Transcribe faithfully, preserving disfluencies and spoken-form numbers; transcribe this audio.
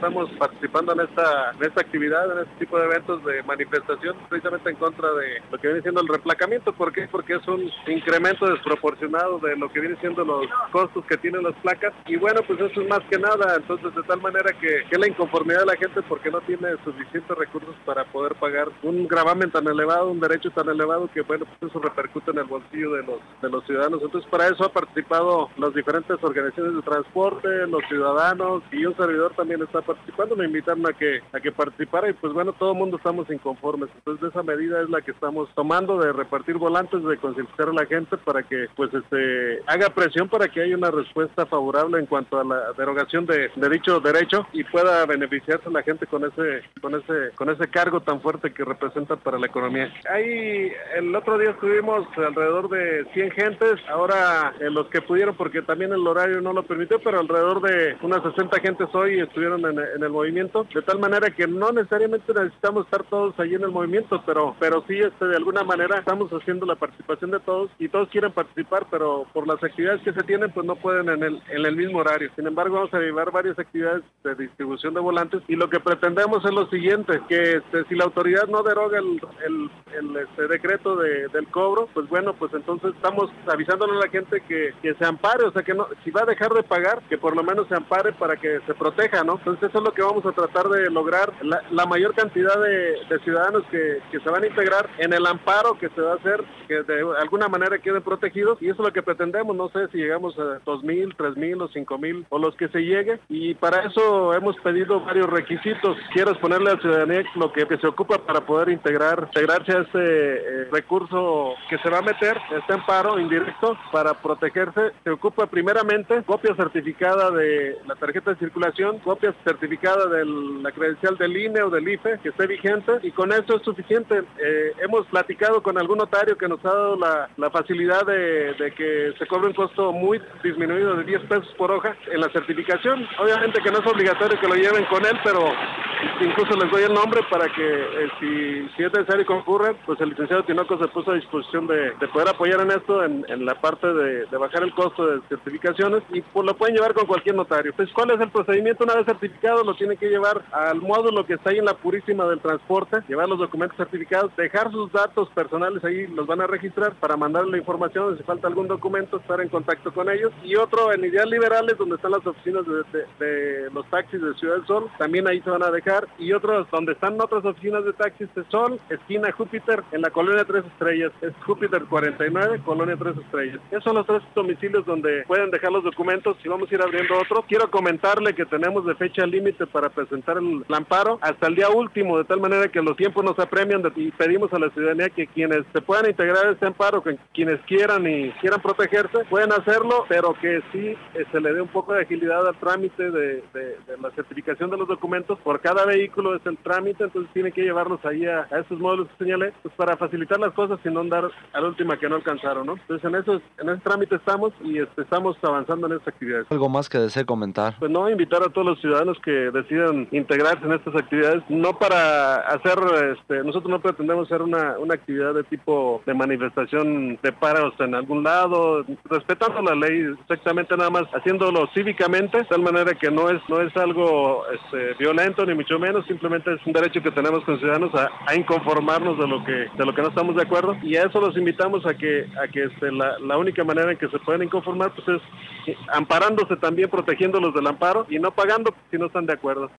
estamos participando en esta, en esta actividad, en este tipo de eventos de manifestación, precisamente en contra de lo que viene siendo el replacamiento. ¿Por qué? Porque es un incremento desproporcionado de lo que viene siendo los costos que tienen las placas, y bueno, pues eso es más que nada. Entonces, de tal manera que, que la inconformidad de la gente porque no tiene suficientes recursos para poder pagar un gravamen tan elevado, un derecho tan elevado, que bueno, pues eso repercute en el bolsillo de los de los ciudadanos. Entonces, para eso ha participado las diferentes organizaciones de transporte, los ciudadanos, y un servidor también está participando. Me invitaron a que a que participara, y pues bueno, todo el mundo estamos inconformes. Entonces, esa medida es la que estamos tomando, de repartir volantes, de concientizar a la gente para que pues este haga presión para que haya una respuesta favorable en cuanto a la derogación de, de dicho derecho, y pueda beneficiarse la gente con ese con ese con ese cargo tan fuerte que representa para la economía. Ahí el otro día estuvimos alrededor de cien gentes, ahora eh, los que pudieron, porque también el horario no lo permitió, pero alrededor de unas sesenta gentes hoy estuvieron en, en el movimiento, de tal manera que no necesariamente necesitamos estar todos allí en el movimiento, pero pero sí este de alguna manera estamos haciendo la participación de todos, y todos quieren participar, pero por las actividades que se tienen pues no pueden en el en el mismo horario. Sin embargo, vamos a llevar varias actividades de distribución de volantes, y lo que pretendemos es lo siguiente, que este, si la autoridad no deroga el, el, el este, decreto de, del cobro, pues bueno, pues entonces estamos avisándole a la gente que, que se ampare, o sea que no, si va a dejar de pagar, que por lo menos se ampare para que se proteja, ¿no? Entonces eso es lo que vamos a tratar de lograr, la, la mayor cantidad de, de ciudadanos que, que se van a integrar en el amparo que se va a hacer, que de alguna manera queden protegidos, y eso es lo que pretendemos. No sé si llegamos a dos mil, tres mil o cinco mil o los que se llegue, y para eso hemos pedido varios requisitos. Quiero exponerle a la ciudadanía lo que, que se ocupa para poder integrar, integrarse a este eh, recurso que se va a meter, este amparo indirecto para protegerse. Se ocupa primeramente copia certificada de la tarjeta de circulación, copia certificada de la credencial del I N E o del I F E que esté vigente, y con eso es suficiente. Eh, hemos platicado con algún notario que nos ha dado la, la facilidad de, de que se cobre un costo muy disminuido de diez pesos por hoja en la certificación. Obviamente que no es obligatorio que lo lleven con él, pero incluso les doy el nombre para que eh, si, si es necesario concurren, pues el licenciado Tinoco se puso a disposición de, de poder apoyar en esto, en, en la parte de, de bajar el costo de certificaciones, y pues lo pueden llevar con cualquier notario. Pues ¿cuál es el procedimiento? Una vez certificado, lo tiene que llevar al módulo que está ahí en la Purísima del Transporte, llevar los documentos certificados, dejar sus datos personales ahí, los van a registrar para mandarle la información, si falta algún documento, estar en contacto con ellos. Y otro en Ideas Liberales, donde están las oficinas de, de, de los taxis de Ciudad del Sol, también ahí se van a dejar, y otros donde están otras oficinas de taxis de Sol, esquina Júpiter, en la colonia Tres Estrellas, es Júpiter cuarenta y nueve, colonia Tres Estrellas. Esos son los tres domicilios donde pueden dejar los documentos, y vamos a ir abriendo otro. Quiero comentarle que tenemos de fecha límite para presentar el, el amparo hasta el día último, de tal manera que los tiempos nos apremian, de, y pedimos a la ciudadanía que quienes se puedan integrar a este amparo, que quienes quieran y quieran protegerse, pueden hacerlo, pero que sí eh, se le dé un poco de agilidad al trámite de, de, de la certificación de los documentos. Por cada vehículo es el trámite, entonces tienen que llevarlos ahí a, a estos módulos que señalé, pues para facilitar las cosas y no andar a la última que no alcanzaron, ¿no? Entonces en esos, en ese trámite estamos, y este, estamos avanzando en esta actividad. ¿Algo más que desee comentar? Pues no, invitar a todos los ciudadanos que decidan integrarse en estas actividades, no para hacer, este, nosotros no pretendemos hacer una, una actividad de tipo de manifestación de paros en algún lado, respetando la ley, exactamente, nada más haciéndolo cívicamente, de tal manera que no es no es algo este, violento ni mucho menos, simplemente es un derecho que tenemos como ciudadanos a, a inconformarnos de lo que de lo que no estamos de acuerdo, y a eso los invitamos a que a que este, la, la única manera en que se pueden inconformar pues es amparándose también, protegiéndolos del amparo y no pagando si no están de acuerdo.